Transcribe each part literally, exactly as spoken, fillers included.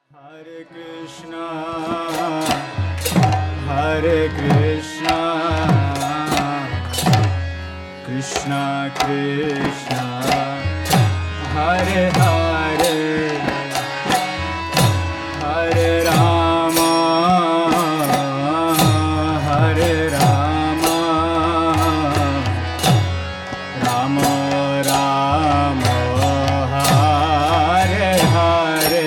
Hare Krishna, Hare Krishna, Krishna Krishna, Hare Hare, Hare Rama, Hare Rama, Rama Rama, Hare Hare.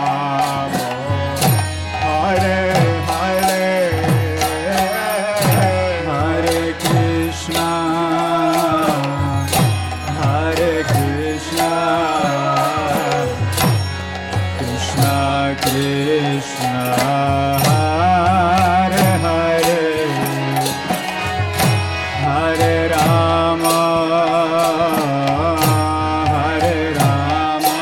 Hare Krishna Hare Hare Hare Rama Hare Rama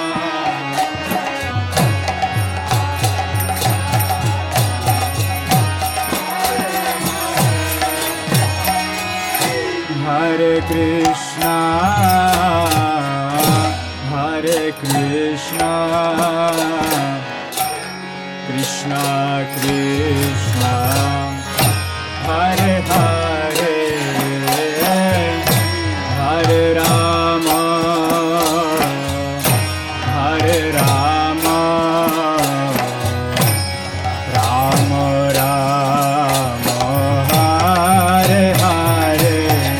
Hare Krishna Hare Krishna Krishna Krishna Hare Hare Hare Rama Hare Rama Rama Rama Hare Hare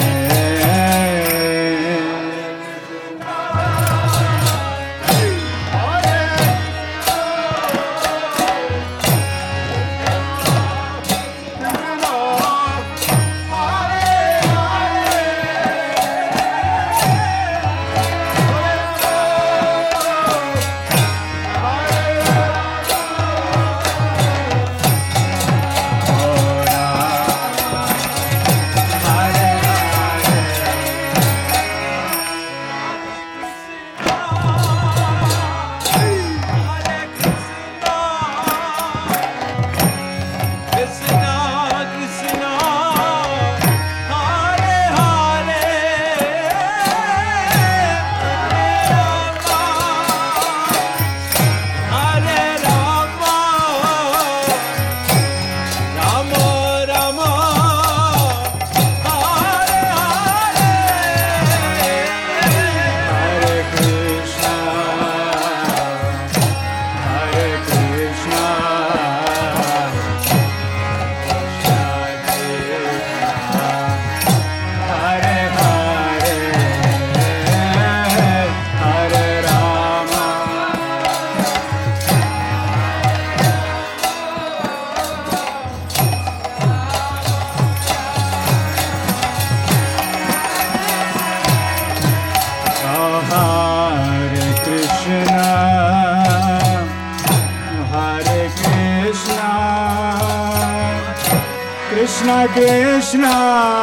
Krishna Krishna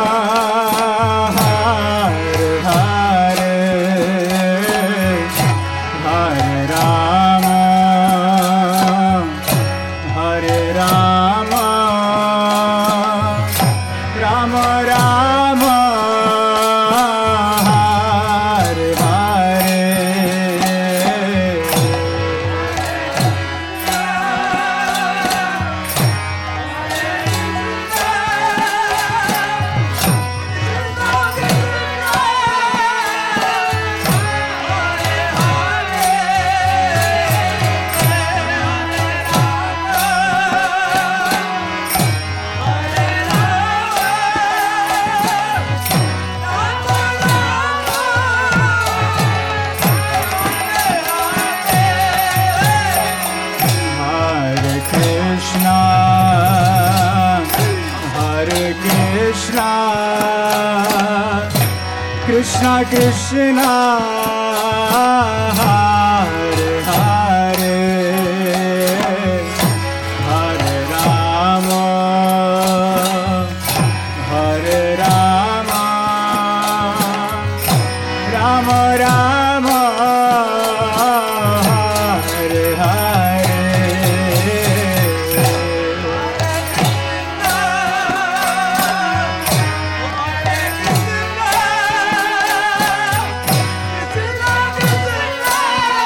Hare Hare Hare Rama Hare Rama Rama Rama Hare Hare Krishna Krishna Hare Hare Hare Rama Hare Rama Rama Rama Hare Hare Krishna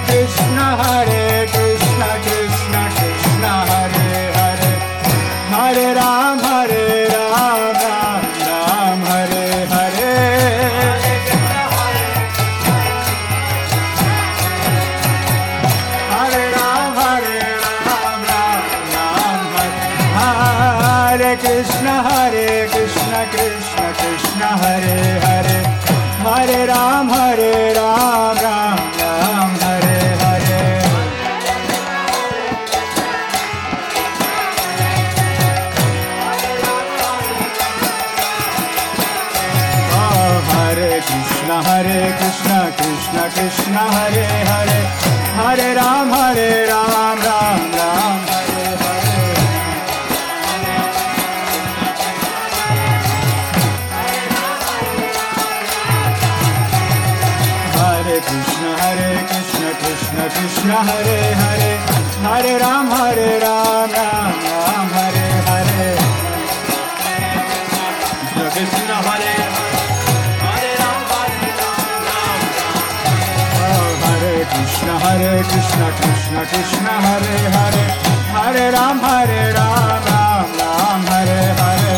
Krishna, Hare Krishna, Krishna Krishna, Hare Hare, Hare Ram, Hare Ram, Ram Ram, Hare Hare. Hare Ram, Hare Ram, Ram Ram, Hare Krishna, Hare Krishna, Krishna Krishna, Hare Hare, Hare Ram, Hare Ram, Ram Ram, Hare Hare. Oh, Hare Krishna, Hare Krishna, Krishna Krishna, Hare Hare, Hare Ram, Hare Ram, Ram Ram, Hare Hare. Hare Krishna, Hare Krishna, Krishna Krishna, Hare Hare, Hare Ram, Hare Ram, Ram Ram, Hare Hare. Krishna Hare, Hare Ram, Hare Ram, Ram Ram. Oh, Hare Krishna, Hare Krishna, Krishna Krishna, Hare Hare, Hare Ram, Hare Ram, Ram Ram, Hare Hare.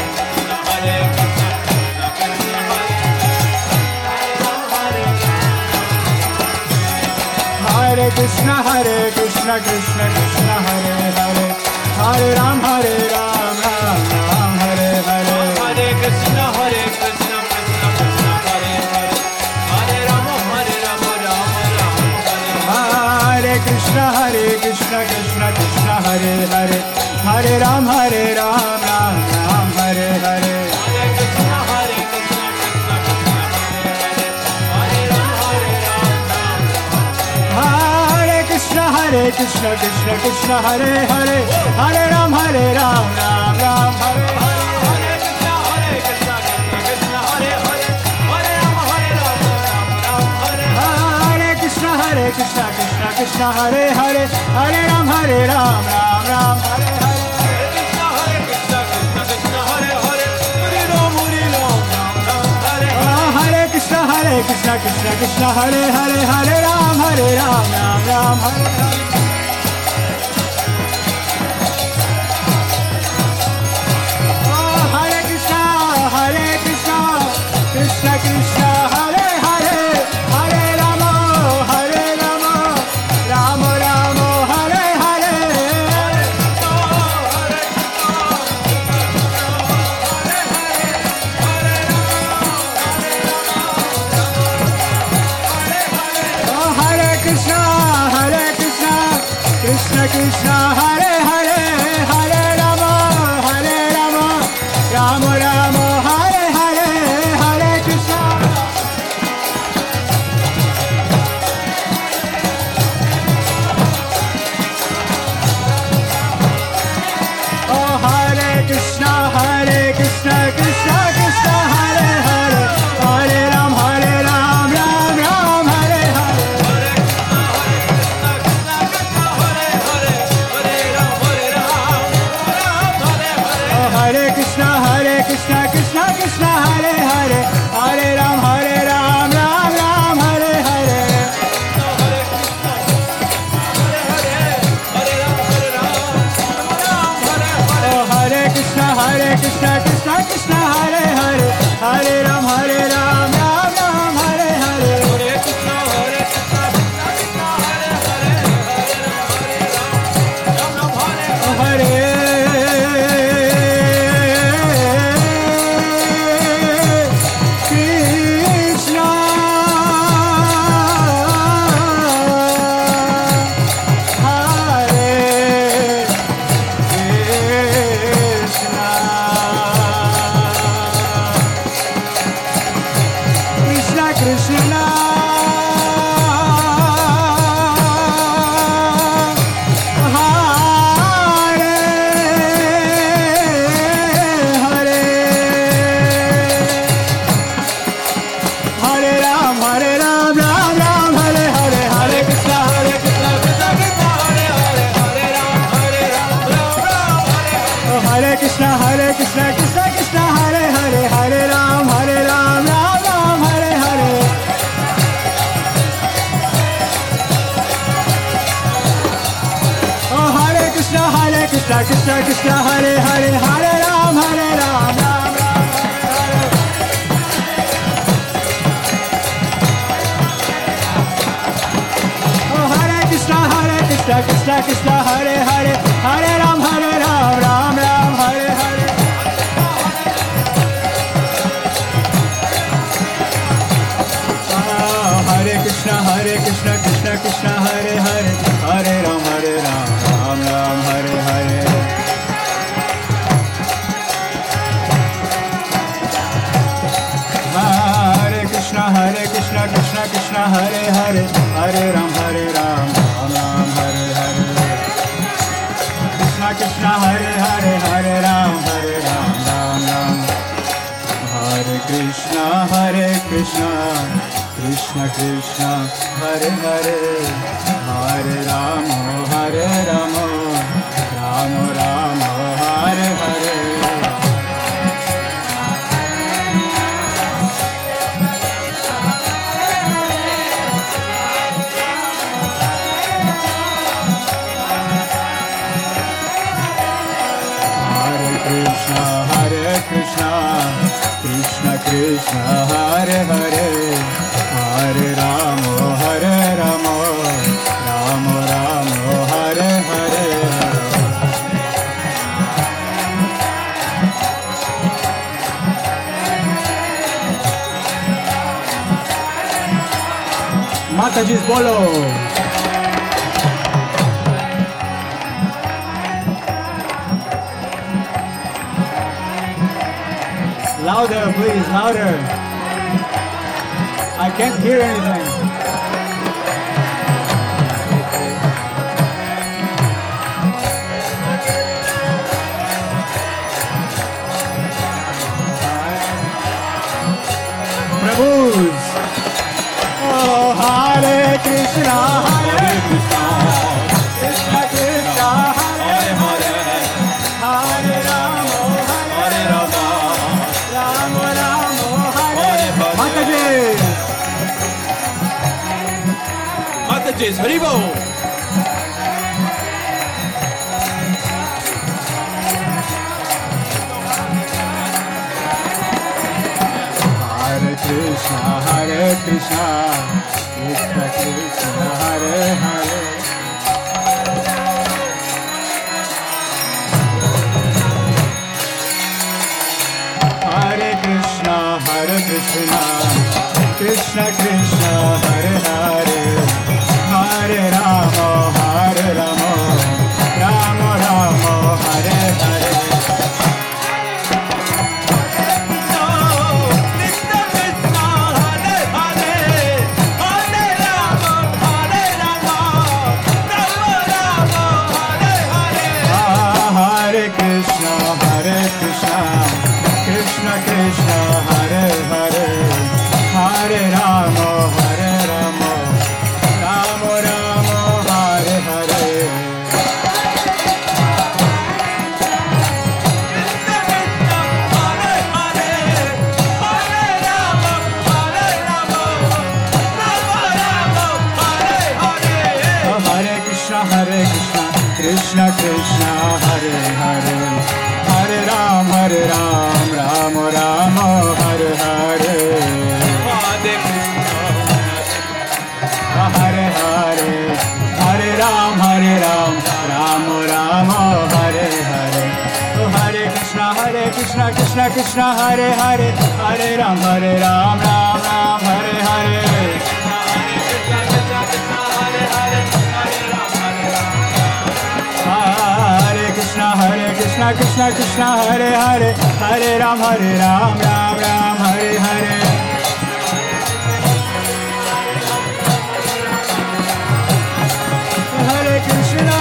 Hare Krishna, Hare Krishna, Krishna Krishna, Hare Hare, Hare Ram, Hare Ram, Ram Ram, Hare Hare. Hare Krishna, Hare Krishna, Krishna Krishna, Hare Hare, Hare Rama, Hare Rama, Rama Rama, Hare Hare Krishna, Hare Krishna, Krishna Krishna, Hare Hare, Hare Ram, Hare Ram, Ram Ram, Hare Hare. Hare Krishna, Hare Krishna, Krishna Krishna, Hare Hare, Hare Rama, Hare Rama, Hare Krishna, Hare Krishna, Krishna Krishna, Hare Hare, Hare Ram, Hare Ram, Ram Ram, Hare Hare. Hare Krishna, Hare Krishna, Krishna Krishna, Hare Hare, Hare Rama, Hare Rama, Rama Rama, Hare Hare Krishna, Hare Krishna, Krishna Krishna, Hare Hare, Hare Ram, Hare Ram, Ram Ram, Hare Hare. Hare Krishna, Hare Krishna, Krishna Krishna, Hare Hare, Hare Rama, Hare Rama, Rama Rama, Hare Hare Krishna, Hare Krishna, Krishna Krishna, Hare Hare, Hare Ram, Hare Ram, Ram Ram, Hare Hare. Hare Krishna, Hare Krishna, Krishna Krishna, Hare Hare, Hare Rama, Hare Rama, Rama Rama, Hare Hare. Hare Krishna, Hare Krishna, Krishna Krishna, Hare Hare, Hare Rama, Hare Rama, Rama Rama, Hare Hare, Hare Krishna. Oh, Hare Krishna, Hare Krishna, Krishna Krishna, Hare Hare, Hare Ram, Hare Ram, Ram Ram, Hare Hare. Hare Krishna, Hare Krishna, Krishna Krishna, Hare Hare, Hare Rama, Krishna Krishna Krishna Hare Hare Hare Ram Hare Ram Ram Ram Hare Hare. Oh Hare Krishna Hare Krishna Krishna Krishna Hare Hare Hare Ram Hare Ram Ram Ram Hare Hare. Hare Krishna, Hare Krishna, Krishna Krishna, Hare Hare, Hare Ram, Hare Ram, Ram Ram, Hare Hare. Hare Krishna, Hare Krishna, Krishna Krishna, Hare Hare, Hare Ram, Hare Ram, Ram Ram, Hare Hare. Krishna Krishna, Hare Hare, Hare Ram, Hare Ram, Ram Ram. Hare Krishna, Hare Krishna. Krishna Krishna Hare Hare Hare Rama Hare Rama Rama Rama Hare Hare. Hare Krishna Hare Krishna Krishna Krishna Hare Hare Hare Rama, Hare Rama, Rama Rama, Hare Hare. Mataji's Bolo. Louder, please, louder. I can't hear anything. Prabhus. Oh, Hare Krishna, Hare Krishna, Krishna Krishna, Hare Hare, Hare Rama, Hare Rama, Rama Rama, Hare Hare. Mataji. Mataji's Haribo. Hare Krishna, Hare Krishna, Krishna Krishna, Hare Hare. Hare Krishna, Hare Krishna, Krishna Krishna, Hare Hare. Hare Rama, Hare Rama, Rama Rama, Hare Hare. Hare Krishna, Hare Krishna, Krishna Krishna, Hare Hare, Hare Rama, Hare Rama, Rama Rama, Hare Hare. Hare Krishna, Hare Krishna, Krishna Krishna, Hare Hare, Hare Ram, Hare Ram, Rama Rama, Hare Hare. Hare Hare, Hare Ram, Hare Ram, Rama Rama, Hare Hare. Hare Krishna, Hare Krishna, Krishna Krishna, Hare Hare, Hare Ram, Hare Ram, Ram Ram, Hare Hare. Hare Krishna, Hare Krishna, Krishna Krishna, Hare Hare, Hare Ram, Hare Ram, Ram Ram, Hare Hare. Hare Krishna.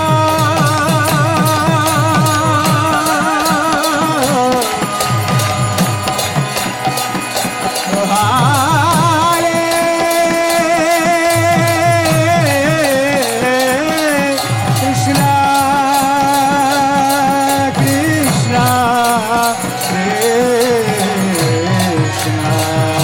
Krishna, Krishna.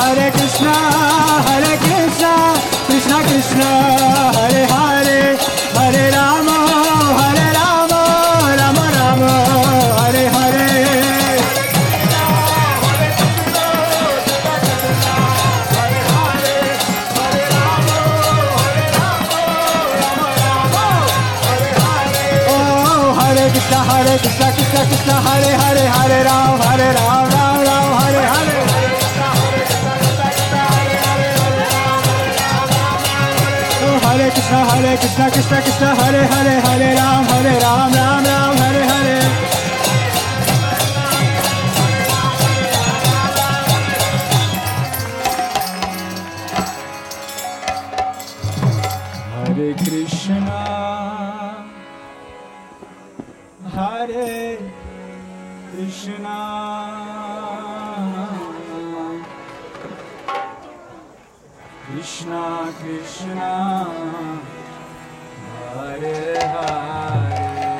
Hare Krishna, Hare Krishna, Krishna Krishna, Hare Hare, Hare Rama, Hare Rama, Rama Rama, Hare Hare. Krishna, Hare Krishna, Krishna Krishna, Hare Hare, Hare Ram, Hare Ram, Ram Ram, Hare Hare. Oh, Hare Krishna, Hare Krishna, Krishna Krishna, Hare Hare, Hare Ram, Hare Ram, Ram Ram, Hare Hare. Hare Krishna, Hare Krishna, Krishna Krishna, Hare Hare,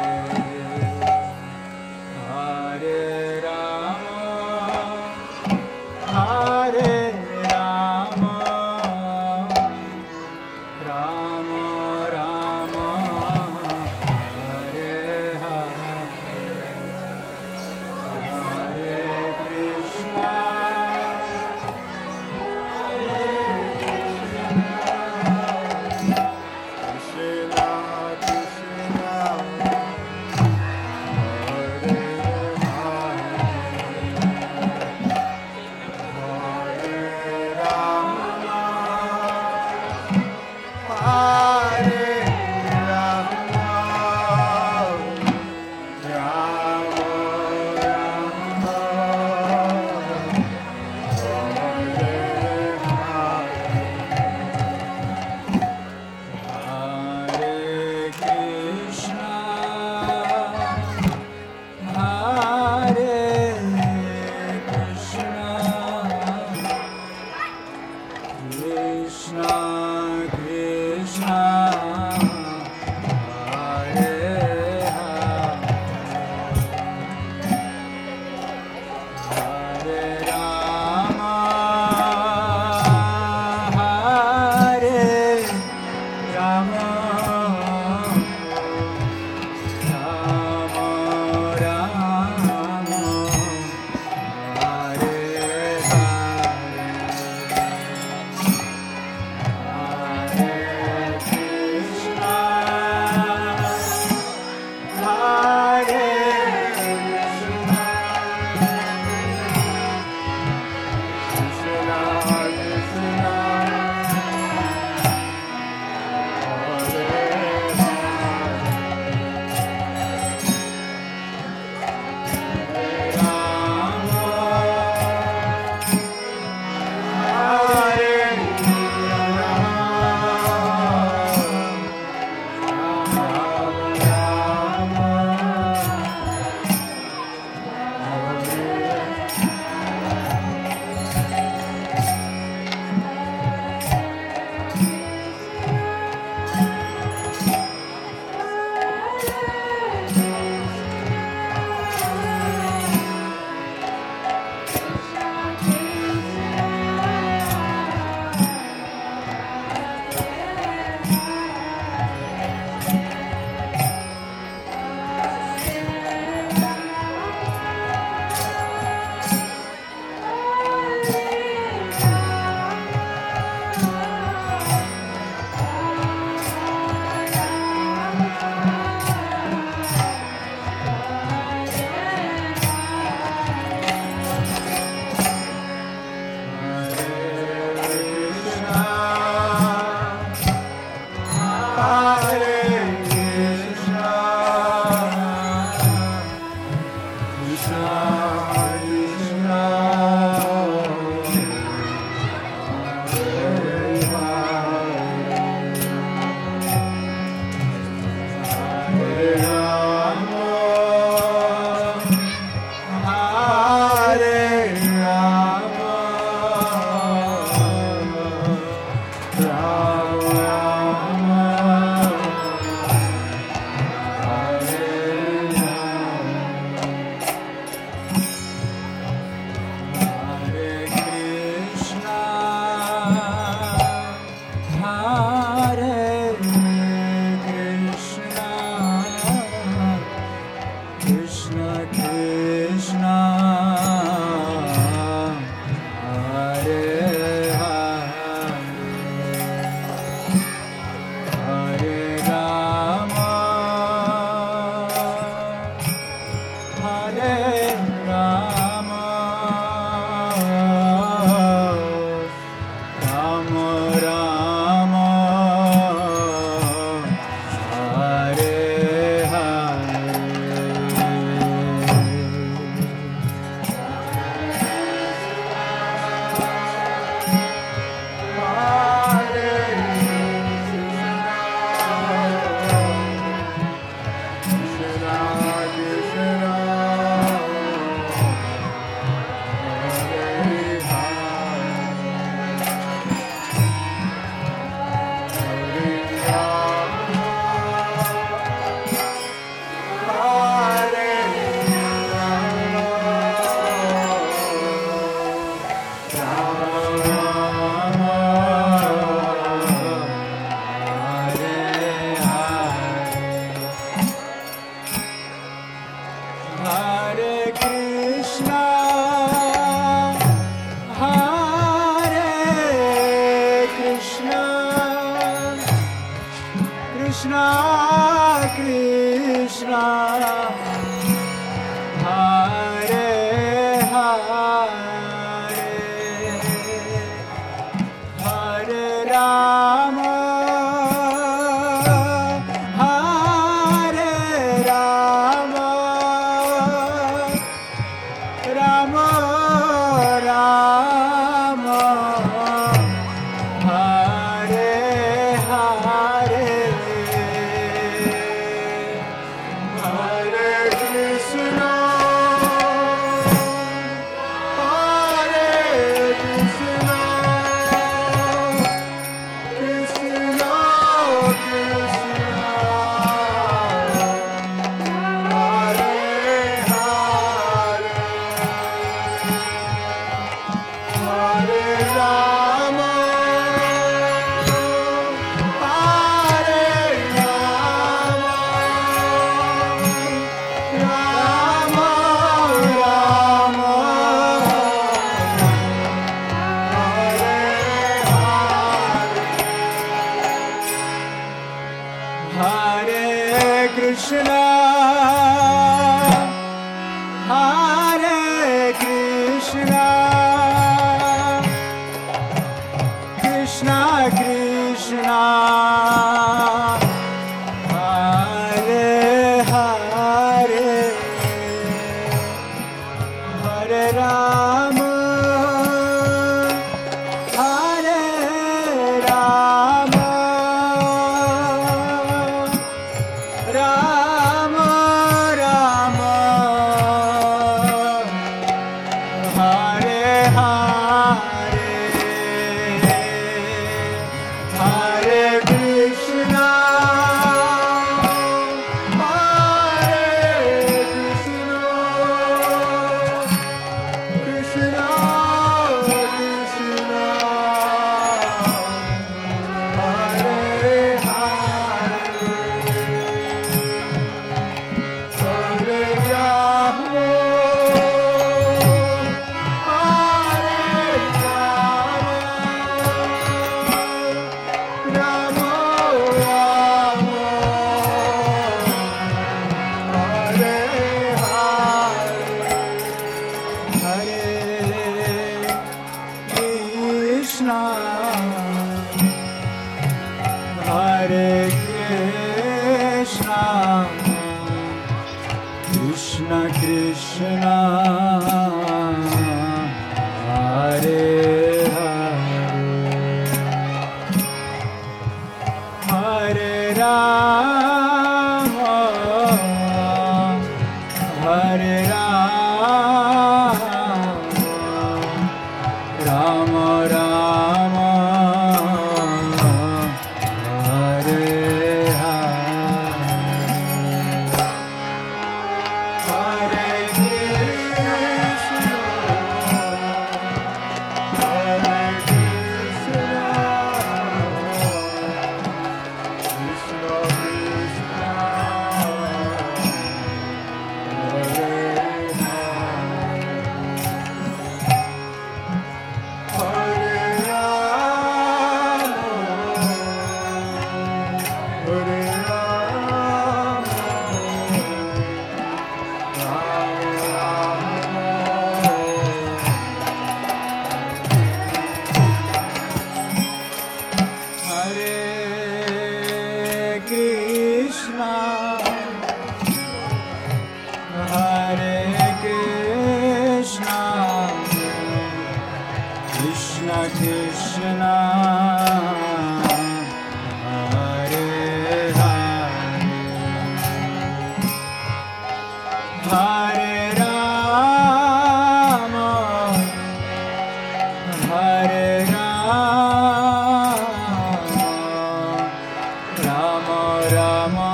Hare Rama, Hare Rama, Rama Rama, Hare Hare. Krishna, Ram, Hare Ram, Ram Ram, Hare Hare, Hare Krishna, Hare Krishna, Krishna Krishna, Hare Hare, Hare Rama, Hare Rama, Rama Rama, Hare Hare, Hare Krishna, Hare Krishna, Krishna Krishna, Hare Hare, Hare Rama, Hare Rama, Rama Rama, Hare Hare, Hare Krishna, Hare Krishna, Krishna Krishna, Hare Hare, Hare Rama, Hare Rama, Rama Rama, Hare Hare, Hare Krishna, Hare Krishna, Krishna Krishna, Hare Hare, Hare Rama, Hare Rama, Rama Rama, Hare Hare, Hare Krishna, Hare Krishna, Krishna Krishna, Hare Hare, Hare Rama, Hare Krishna, Hare Krishna, Krishna Krishna, Hare Hare, Hare Rama, Hare Rama, Rama Rama,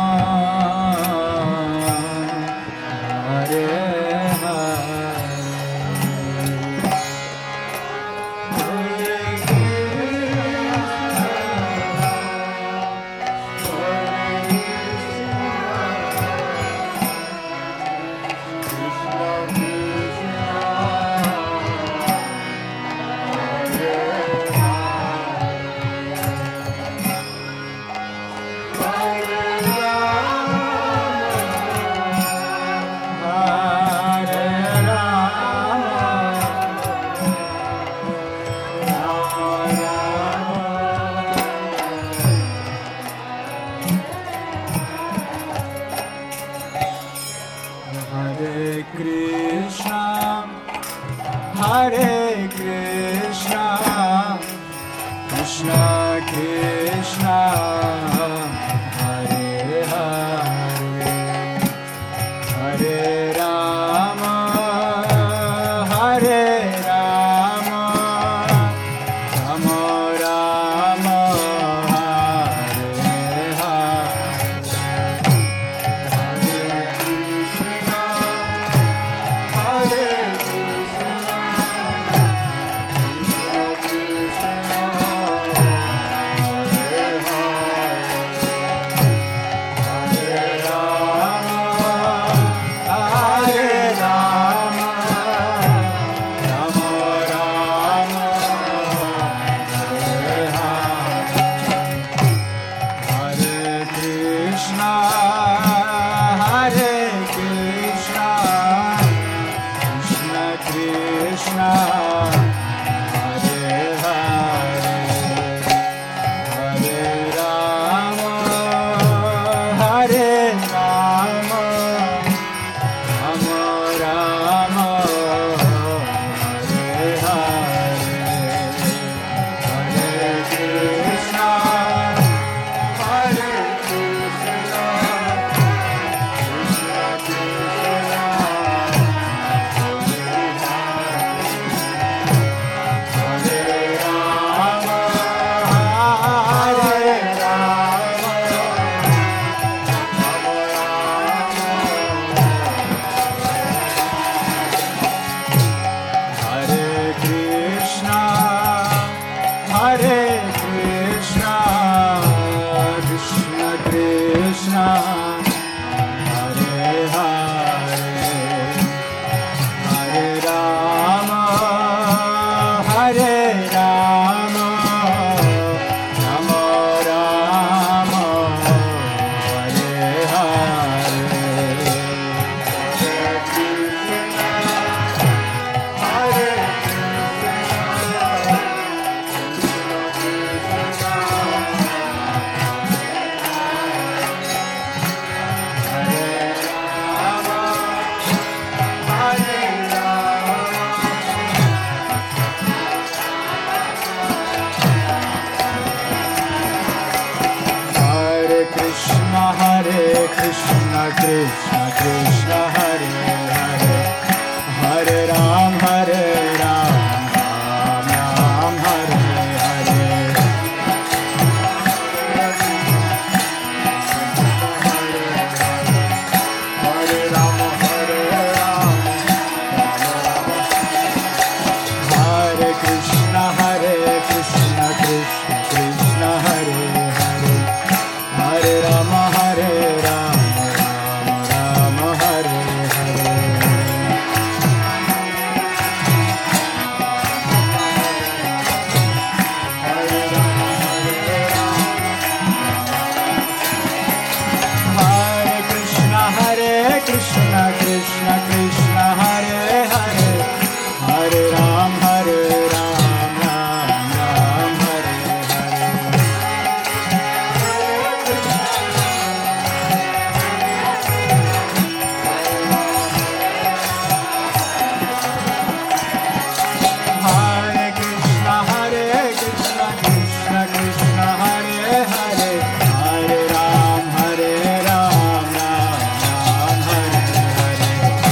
Hare Hare, Hare Krishna, Krishna Hare Hare Hare Rama Hare Rama Rama Rama Hare Hare Hare Krishna Hare Krishna Krishna Hare Hare Hare Ram Hare Ram Ram Ram Hare Hare Hare Ram Hare Ram Hare Krishna Hare Krishna Krishna Krishna Hare Hare Hare Ram Hare Ram Ram Ram Hare Hare Hare Krishna Hare Krishna Krishna Krishna Hare Hare Hare Ram Hare Ram Ram Ram Hare Hare Hare Krishna Hare Krishna Krishna Krishna Hare Hare Hare Ram Hare Ram Ram Ram Hare Hare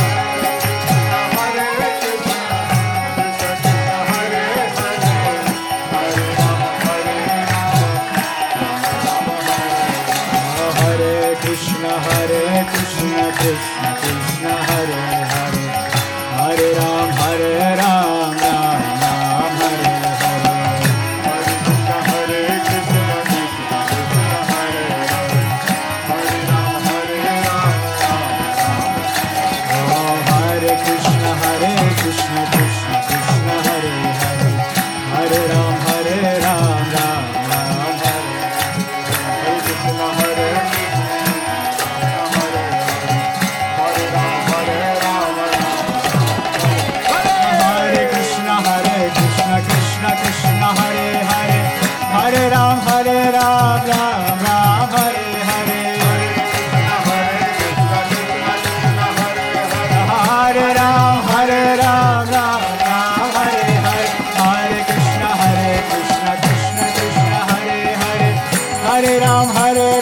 Hare Krishna Krishna Hare Hare Hare Ram Hare Ram Hare Krishna Hare Krishna Krishna Krishna Hare Hare Hare Ram Hare Ram Ram Ram Hare Hare Hare Krishna Hare Krishna Krishna Krishna Hare Hare Hare Ram Hare Ram Hare Krishna Hare Krishna Krishna Krishna Hare Hare Hare Ram Hare Ram Ram Ram Hare Hare Krishna Hare Hare Krishna Hare Krishna Krishna Krishna Hare Hare Hare Ram Hare Ram Ram Ram Hare Hare Hare Ram Hare Ram Ram Ram Hare Hare Hare Krishna Hare Krishna Krishna Krishna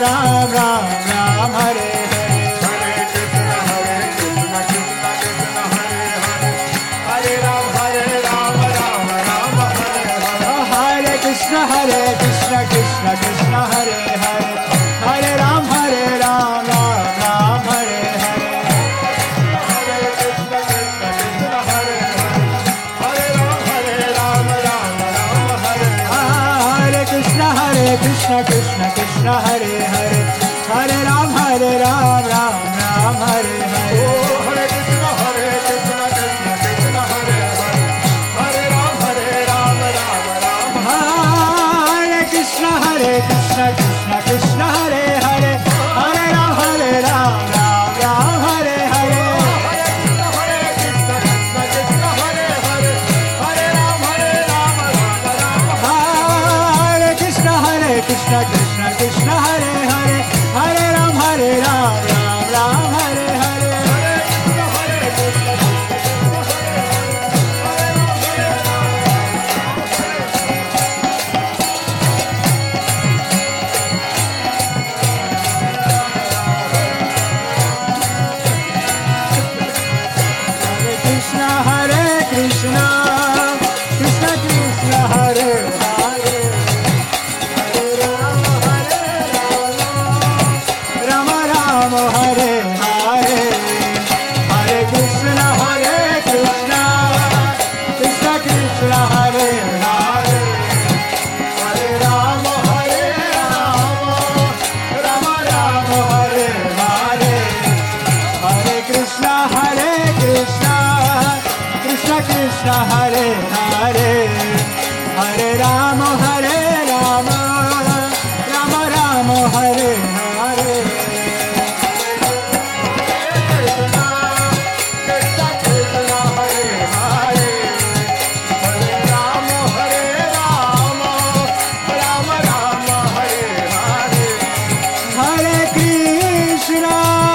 Ram Ram Ram Hare Hare Hare Krishna Hare Krishna Krishna Krishna Hare Hare Hare Ram Hare Ram Ram Ram Hare Hare Hare Krishna Hare Krishna Krishna Krishna Hare Hare Hare Ram Hare Ram Ram Ram Hare Hare Hare Krishna Krishna Krishna Hare Hare Hare Ram Hare Ram Ram Ram Hare Hare Hare Krishna Hare Krishna Krishna Krishna Hare Hare Hare Ram Hare Ram Ram Ram Hare Hare Hare Krishna Hare Krishna Krishna Krishna Hare Hare Hare Ram Hare Ram Ram Ram Hare Krishna Hare Krishna Krishna Krishna Hare Hare Hare Ram Hare Ram Ram Ram Hare Hare Hare Krishna Krishna Krishna Hare Hare Hare Ram Hare Ram Ram Ram Hare Krishna Hare Krishna Krishna Krishna Hare Hare Hare Ram Hare Ram Ram Ram Hare Hare Hare Krishna Hare Krishna Krishna Krishna Hare Hare Krishna Hare Krishna Krishna Krishna Hare Hare Hare Ram Hare Rama Rama Hare Hare Hare Krishna Hare Krishna Krishna Krishna Hare Hare Hare Rama Hare Rama Rama Rama Hare Hare Hare Krishna Hare Krishna Krishna Krishna Hare Hare Hare Rama Hare Rama Rama Rama Hare Hare Hare Krishna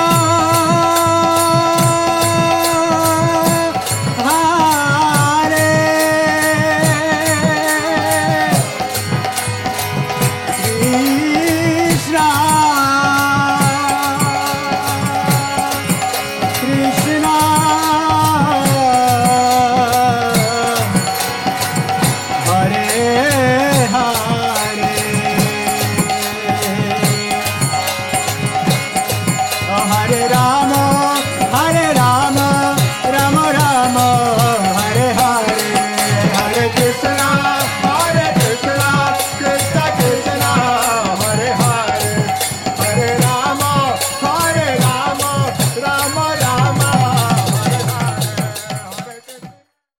Hare Krishna Krishna Hare Hare Hare Rama, Hare Rama, Rama Rama, Hare Hare, Hare Krishna,